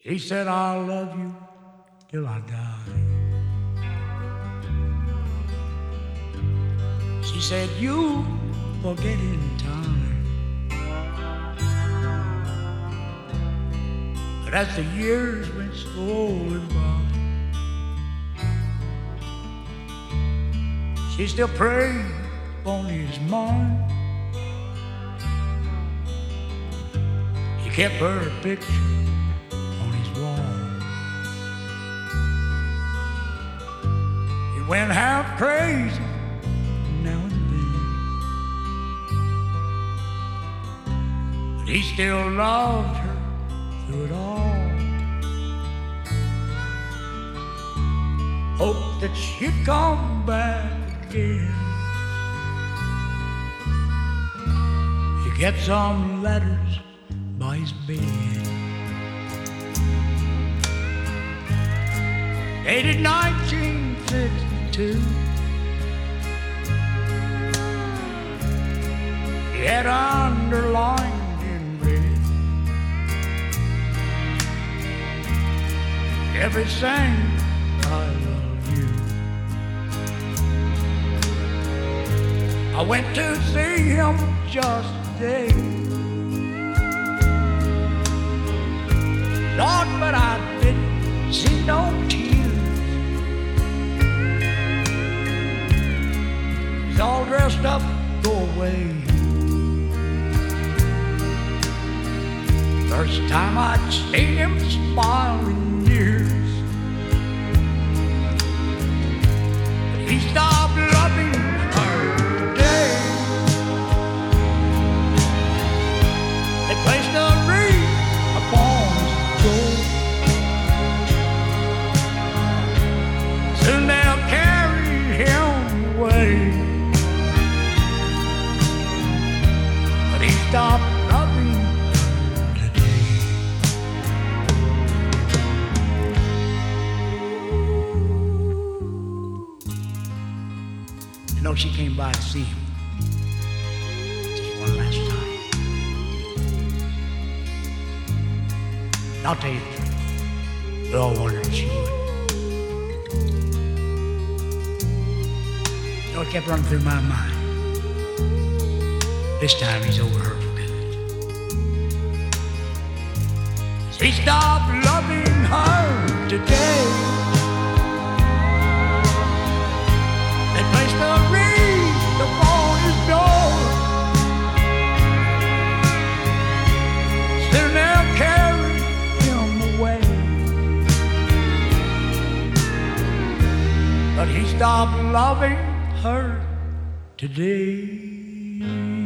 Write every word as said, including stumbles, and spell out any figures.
He said, I'll love you till I die. She said, you'll forget in time. But as the years went slowly by, she still prayed on his mind. He kept her picture on his wall. He went half crazy now and then, but he still loved her through it all. Hoped that she'd come back again. He kept some letters by his bed, dated nineteen sixty-two. He had underlined in red everything I love you. I went to see him just today, Lord, but I didn't see no tears. He's all dressed up, go away. First time I'd seen him smile in years. But he stopped loving her today. They placed a wreath upon his door. Soon they'll carry him away. But he stopped loving her today. You know, she came by to see him just one last time. I'll tell you the truth. We all wondered if she would. You know, it kept running through my mind. This time he's over her for good. So he stopped loving her today. They placed a wreath upon his door. Soon they'll carry him away. But he stopped loving her today.